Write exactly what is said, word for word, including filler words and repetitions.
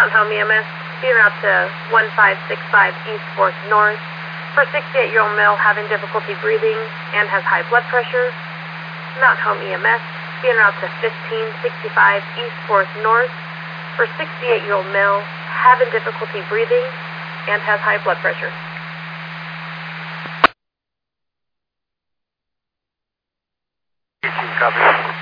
Mountain Home E M S, be en route to one five six five East fourth North for sixty-eight-year-old male having difficulty breathing and has high blood pressure. Mountain Home E M S, be en route to fifteen sixty-five East fourth North for sixty-eight-year-old male having difficulty breathing and has high blood pressure. Copy.